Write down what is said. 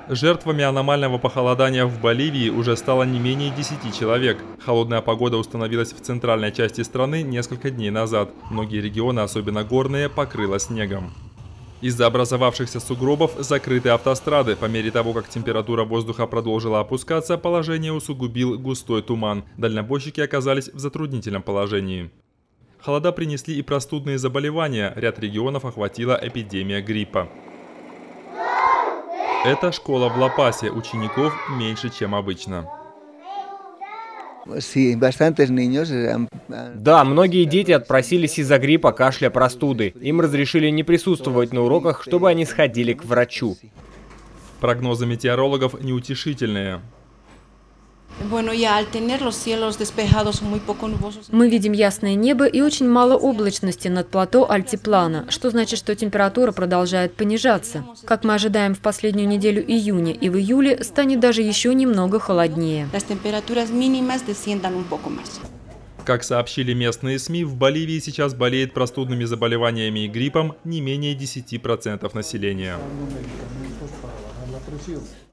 Жертвами аномального похолодания в Боливии уже стало не менее 10 человек. Холодная погода установилась в центральной части страны несколько дней назад. Многие регионы, особенно горные, покрыло снегом. Из-за образовавшихся сугробов закрыты автострады. По мере того, как температура воздуха продолжила опускаться, положение усугубил густой туман. Дальнобойщики оказались в затруднительном положении. Холода принесли и простудные заболевания. Ряд регионов охватила эпидемия гриппа. Это школа в Ла-Пасе. Учеников меньше, чем обычно. Да, многие дети отпросились из-за гриппа, кашля, простуды. Им разрешили не присутствовать на уроках, чтобы они сходили к врачу. Прогнозы метеорологов неутешительные. Мы видим ясное небо и очень мало облачности над плато Альтиплано, что значит, что температура продолжает понижаться. Как мы ожидаем в последнюю неделю июня и в июле, станет даже еще немного холоднее. Как сообщили местные СМИ, в Боливии сейчас болеет простудными заболеваниями и гриппом не менее 10% населения.